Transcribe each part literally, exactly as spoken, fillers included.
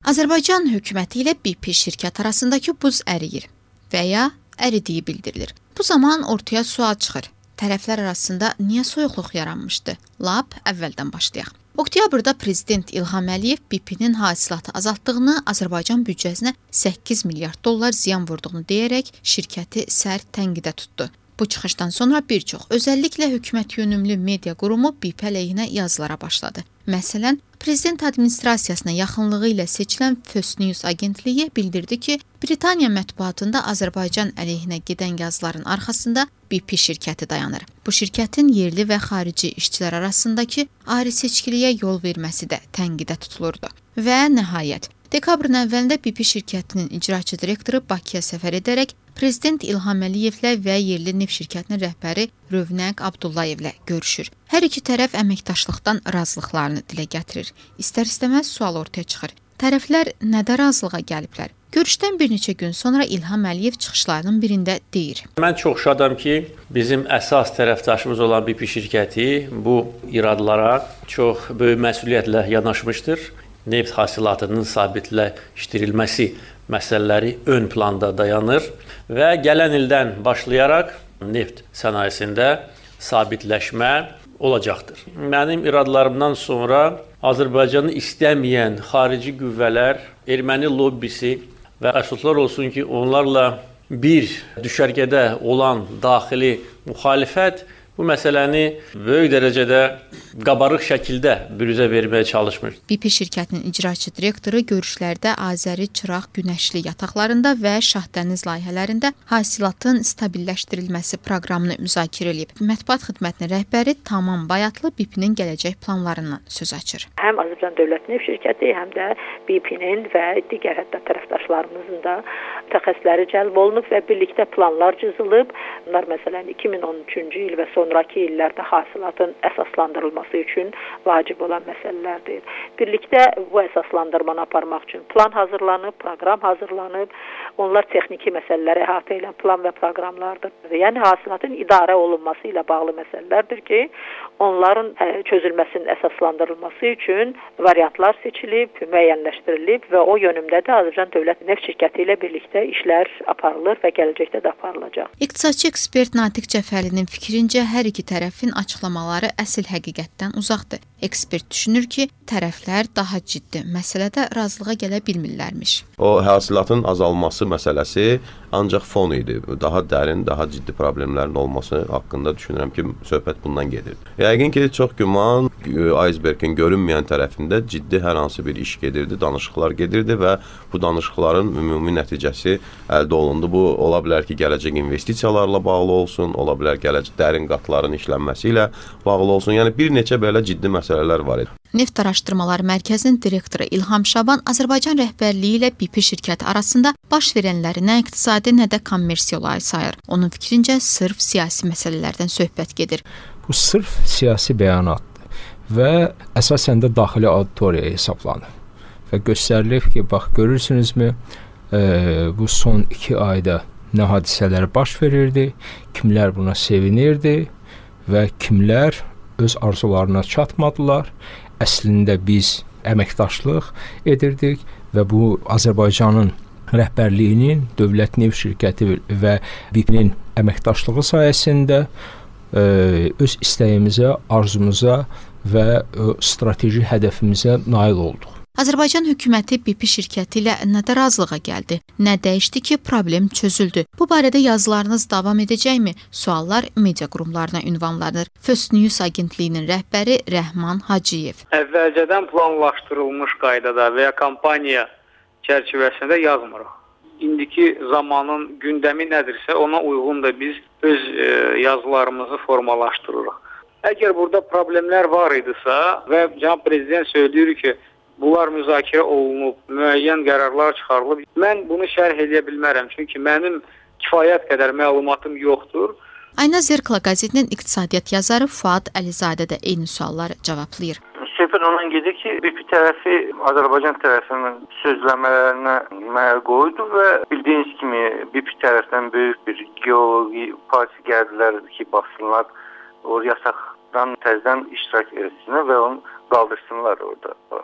Azərbaycan hökuməti ilə B P şirkət arasındakı buz əriyir və ya əridiyi bildirilir. Bu zaman ortaya sual çıxır. Tərəflər arasında niyə soyuqluq yaranmışdı? Lap əvvəldən başlayaq. Oktyabrda Prezident İlham Əliyev B P-nin hasilatı azaltdığını, Azərbaycan büdcəsinə səkkiz milyard dollar ziyan vurduğunu deyərək şirkəti sərt tənqidə tutdu. Bu çıxışdan sonra bir çox, özəlliklə hökumət yönümlü media qurumu B P əleyhinə yazılara başladı. Məsələn, Prezident administrasiyasına yaxınlığı ilə seçilən Fox News agentliyi bildirdi ki, Britaniya mətbuatında Azərbaycan əleyhinə gedən yazıların arxasında B P şirkəti dayanır. Bu şirkətin yerli və xarici işçilər arasındakı ayrı-seçkiliyə yol verməsi də tənqidə tutulurdu. Və nəhayət, dekabrın əvvəlində B P şirkətinin icraçı direktoru Bakıya səfər edərək Prezident İlham Əliyevlə və yerli neft şirkətinin rəhbəri Rövnəq Abdullayevlə görüşür. Hər iki tərəf əməkdaşlıqdan razılıqlarını dilə gətirir. İstər-istəməz sual ortaya çıxır. Tərəflər nədə razılığa gəliblər? Görüşdən bir neçə gün sonra İlham Əliyev çıxışlarının birində deyir. Mən çox şadam ki, bizim əsas tərəfdaşımız olan B P şirkəti bu iradlara çox böyük məsuliyyətlə yanaşmışdır. Neft hasilatının sabitləşdirilməsi məsələləri ön planda dayanır və gələn ildən başlayaraq neft sənayesində sabitləşmə olacaqdır. Mənim iradlarımdan sonra Azərbaycanı istəməyən xarici qüvvələr, erməni lobbisi və əfsuslar olsun ki, onlarla bir düşərgədə olan daxili müxalifət bu məsələni böyük dərəcədə qabarıq şəkildə bürüzə verməyə çalışmır. B P şirkətinin icraçı direktoru görüşlərdə Azəri Çıraq Günəşli yataqlarında və Şahdəniz layihələrində hasilatın stabilləşdirilməsi proqramını müzakirə edib. Mətbuat xidmətinin rəhbəri Tamam Bayatlı B P-nin gələcək planlarından söz açır. Həm Azərbaycan Dövlət Neft Şirkəti, həm də B P-nin və digər hətta tərəfdaşlarımızın da mütəxəssisləri cəlb olunub və birlikdə planlar cızılıb. Bunlar məsələn iki min on üçüncü il və sonrakı illərdə hasilatın əsaslandırılması üçün vacib olan məsələlərdir. Birlikdə bu əsaslandırmanı aparmaq üçün plan hazırlanıb, proqram hazırlanıb. Onlar texniki məsələləri əhatə edən plan və proqramlardır. Yəni hasilatın idarə olunması ilə bağlı məsələlərdir ki, onların çözülməsinin əsaslandırılması üçün variantlar seçilib, müəyyənləşdirilib və o yönümdə də Azərbaycan Dövlət Neft Şirkəti ilə birlikdə işlər aparılır və gələcəkdə də aparılacaq. İqtisadçı ekspert Natiq Cəfərlinin fikrincə hər iki tərəfin açıqlamaları əsl həqiqətdən uzaqdır. Ekspert düşünür ki, tərəflər daha ciddi məsələdə razılığa gələ bilmirlərmiş. O hasilatın azalması məsələsi ancaq fon idi. Daha dərin, daha ciddi problemlərin olması haqqında düşünürəm ki, söhbət bundan gedir. Yəqin ki, çox güman icebergin görünməyən tərəfində ciddi hər hansı bir iş gedirdi, danışıqlar gedirdi və bu danışıqların ümumi nəticəsi əldə olundu. Bu ola bilər ki, gələcək investisiyalarla bağlı olsun, ola bilər gələcək dərin qatların işlənməsi ilə bağlı olsun. Yəni bir neçə belə ciddi məsələlər var idi. Neft Araşdırmaları Mərkəzinin direktoru İlham Şaban Azərbaycan rəhbərliyi ilə B P şirkəti arasında baş verənləri nə iqtisadi, nə də kommersiyalı sayır. Onun fikrincə sırf siyasi məsələlərdən söhbət gedir. Bu sırf siyasi bəyanatdır və əsasən də daxili auditoriyaya hesablanır. Və göstərilir ki, bax görürsünüzmü, e, bu son iki ayda nə hadisələr baş verirdi, kimlər buna sevinirdi və kimlər öz arzularına çatmadılar. Əslində biz əməkdaşlıq edirdik və bu Azərbaycanın rəhbərliyinin, Dövlət Neft Şirkəti və B P-nin əməkdaşlığı sayəsində e, öz istəyimizə, arzumuza və e, strateji hədəfimizə nail olduq. Azərbaycan hökuməti B P şirkəti ilə nədə razılığa gəldi? Nə dəyişdi ki, problem çözüldü? Bu barədə yazılarınız davam edəcəkmi? Suallar media qurumlarına ünvanlanır. Fox News agentliyinin rəhbəri Rəhman Hacıyev. Əvvəlcədən planlaşdırılmış qaydada və ya kampaniya çərçivəsində yazmırıq. İndiki zamanın gündəmi nədirsə, ona uyğun da biz öz e, yazılarımızı formalaşdırırıq. Əgər burada problemlər var idisə və cənab prezident söyləyir ki, bunlar müzakirə olunub, müəyyən qərarlar çıxarılıb. Mən bunu şərh edə bilmərəm, çünki mənim kifayət qədər məlumatım yoxdur. Ayna Zerkla qəzetinin iqtisadiyyat yazarı Fuad Əlizadə də eyni sualları cavablayır. Söhbət ondan gedir ki, B P tərəfi Azərbaycan tərəfinin sözləmələrinə məhəl qoydu və bildiyiniz kimi B P tərəfindən böyük bir geoloji parti gəldilər ki, baxsınlar, o yasaqdan təzədən iştirak etsinlər və onu qaldırsınlar orada.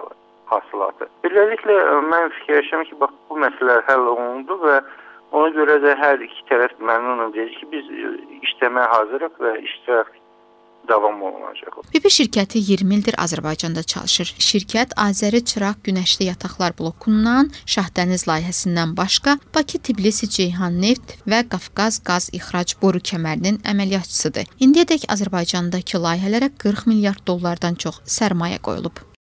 hasilatı. Beləliklə mən fikirləşirəm ki, bax bu məsələlər həll olundu və ona görə də hər iki tərəf məmnunam deyir ki, biz işləməyə hazırıq və iştirak davam olunacaq. B P şirkəti iyirmi ildir Azərbaycanda çalışır. Şirkət Azəri Çıraq Günəşli Yataqlar blokundan, Şahdəniz layihəsindən başqa Bakı Tbilisi Ceyhan Neft və Qafqaz Qaz İxrac boru kəmərinin əməliyyatçısıdır. İndiyədək Azərbaycandakı layihələrə qırx milyard dollardan çox sərmayə qoyulub.